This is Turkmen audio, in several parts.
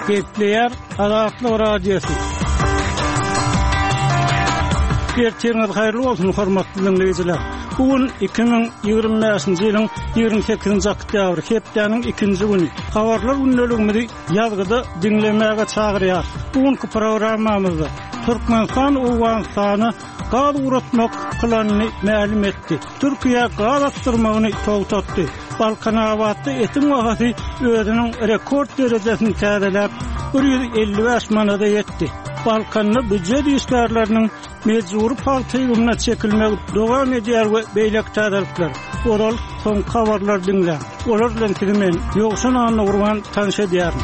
Kepler Azatlyk radiosu. Erteniz hayırlı olsun hormatly dinleyijiler. Bugün 2025-nji ýylyň 28-nji oktýabr, hepdeniň 2-nji güni. Habarlar günneligini ýazgyda dinlemäge çagyrýar. Bugünkü programmamyzda Türkmenistan Owganystany gaz uratmak planyny ma'lum etdi. Türkiýe gaz atdyrmagyny togtatdy. Balkanawatda etim wagty özüniň rekord derejesini täzeläp 155 manada yetdi. Balkanly büdjet işgärleriniň mejburi paýtygyna çekilmek dowam edýär we beýlek täzelikler. Oral soň habarlar dinle. Olar bilen tigmen ýokşan anly urgan tanşa diýär.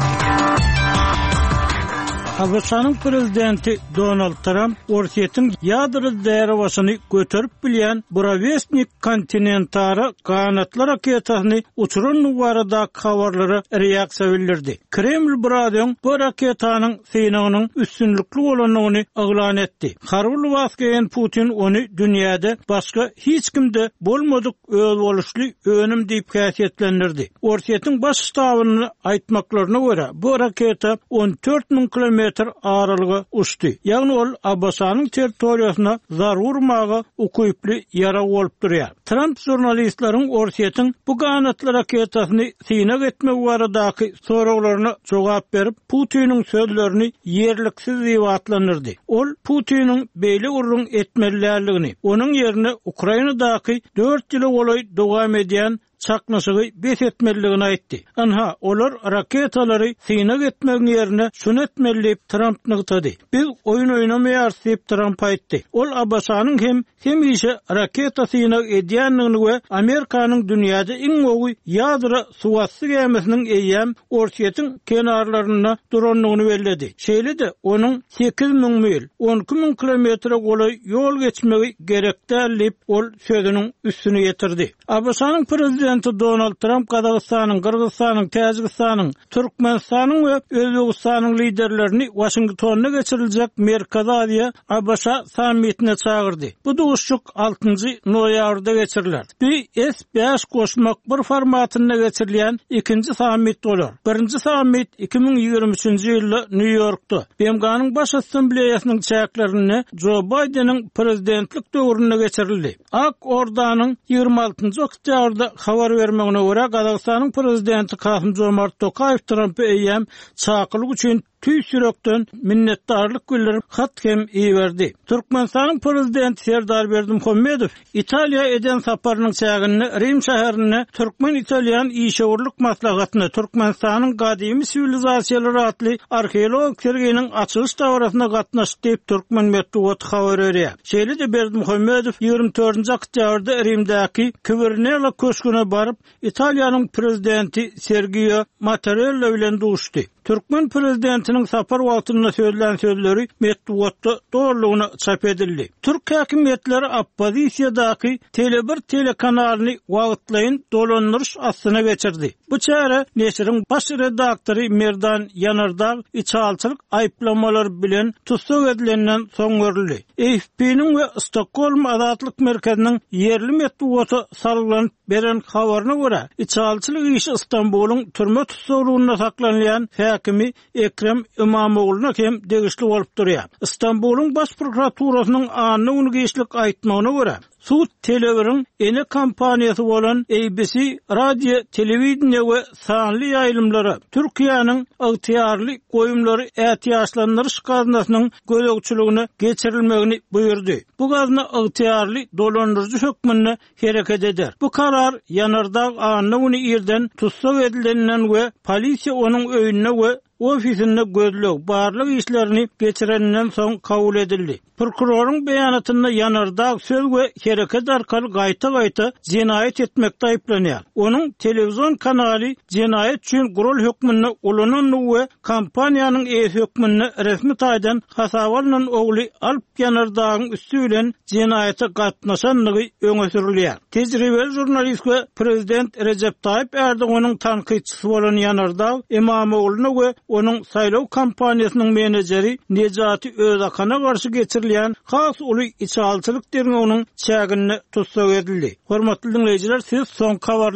Amerikanyň prezidenti Donald Trump Ortiýetiň ýadry därewasyny göterip bilýän Bravesnik kontinentary ganatlar raketasyny uçuran barada habarlary reaksiýa bildirdi. Kreml buradan bu raketanyň synagynyň üstünlikli bolanyny aglan etdi. Harby wasgeýän Putin ony dünýäde başga hiç kimde bolmadyk öz boluşly öňüm diýip häsiýetlendirdi. Ortiýetiň baş ştabyny aýtmaklaryna görä bu raketa 14.000 kilometr aralyga uçdy. Ýagny ol Abbasanyň territoriýasyna zarar urmagy ukuyply ýara bolup durýar. Trump jurnalistlaryň Ortiýetiň bu ganatly raketasyny synak etmek baradaky sorawlaryna jogap berip Putiniň sözlerini ýerliksiz diýip atlandyrdy. Ol Putiniň beýle urun etmeliligini, onuň ýerine Ukrainadaky 4 ýyl bolay dowam edýän çaknaşygy bes etmeliligini aýtdy. Anha olar raketalary synak etmegiň ýerine şunu etmeliyip Trump nygtady. Biz oyun oýnamaýar diýip Trump aýtdy. Ol Abbasanyň hem işe raketa synak edýänligini we Amerikanyň dünýäde iň gowy ýadra suwatly gemisiniň eýýäm Ortiýetiň kenarlaryna duranlygyny belledi. Şeýle-de onuň 8.000 mil, 12.000 kilometre golay ýol geçmegi gerekdälip ol sözüniň üstüne ýetirdi. Abbasanyň prezidenti Donald Trump Kazakstanyň, Kyrgyzstanyň, Täjikistanyň, Türkmenistanyň we Özbegistanyň liderlerini Washingtonna geçiriljek Merkezi Aziýa Abasa sammitine çagyrdy. Bu duşuk 6-njy noýabrda geçiriler. S5 goşmak bir formatyna geçirilýän 2-nji sammit bolar. 1-nji sammit 2023-nji ýylda New Yorkda BMG'nyň baş assambleýasynyň çäklerini Joe Biden'in prezidentlik döwründe geçirildi. Ak Ordanyň 26-njy oktýabrda habar bermegine görä Kazakstanyň prezidenti Kasym-Jomart Tokayew Trumpy eýýäm çakylyk üçin tüýsürekden minnetdarlyk bildirip hat hem iýerdi. Türkmenistanyň prezidenti Serdar Berdimuhammedow Italiýa eden saparynyň çägini Rim şäherine Türkmen Italyan işgörlük maslahatyna Türkmenistanyň gadymy sivilizasiýalary atly arheolog serginiň açylyş dowrasyna gatnaşdy diýip Türkmen medeniýet habar berýär. Şeýle-de Berdimuhammedow 24-nji oktýabrda Rimdäki Kvernela köşküne baryp Italiýanyň prezidenti Sergio Mattarella bilen duşdy. Türkmen prezidentiniň sapar wagtynda söýlän sözleri medeniýetde doğrulugyny çap edildi. Türk häkimetleri oppozisiýadaky Tele1 telekanalyny wagtlaýyn dolandyryş astyna geçirdi. Bu çäre neşriň baş redaktory Merdan Yanardağ içalçylyk aýplamalary bilen tutsak edilenden soň görüldi. AFP'niň we Stockholm Azatlyk merkeziniň yerli medeniýeti salgylanyp beren habaryna görä, içalçylyk işi İstanbulyň türme tutsaglygyna saklanýan häkimi Ekrem İmamoğlu'na hem degişli bolup durýar. İstanbulyň baş prokuraturasynyň anyny unugyşlyk aýtmagyna görä, Suud Tele1'in ene kampaniýasy bolan ABC radio, telewiziýa we sanly ýaýlymlary Türkiýanyň ygtyýarly goýumlary ätiýaşlandyryş gaznasynyň gözegçiligine geçirilmegini buyurdy. Bu gazna ygtyýarly dolandyrjy hökmüne hereket eder. Bu karar Yanardağ anyny ýerden tutsak edilenden we polisiýa onuň öýüne we ofisinde gözlük barlyk işlerini geçirenden soň kabul edildi. Prokurorun beýanatyna Yanardağ söz we hereket arkaly gaýta-gaýta jenaýet etmekde aýplanýar. Onuň telewizyon kanaly jenaýet üçin gurul hökmüne ulanany we kampaniýanyň hökmüne resmi taýdan hasabalyň ogly Alp Yanardağyň üstü bilen jenaýete gatnaşanlygy öňe sürilýär. Tejribeli jurnalist we prezident Recep Tayyip Erdoğanyň tanqidçisi bolan Yanardağ İmamoğlu'na we onuň saýlaw kampaniýasynyň menejeri Nejati Özakana garşy geçirilýän has uly içalçylyk derňeginiň çägini tutsak edildi. Hormatly dinleýijiler, siz soň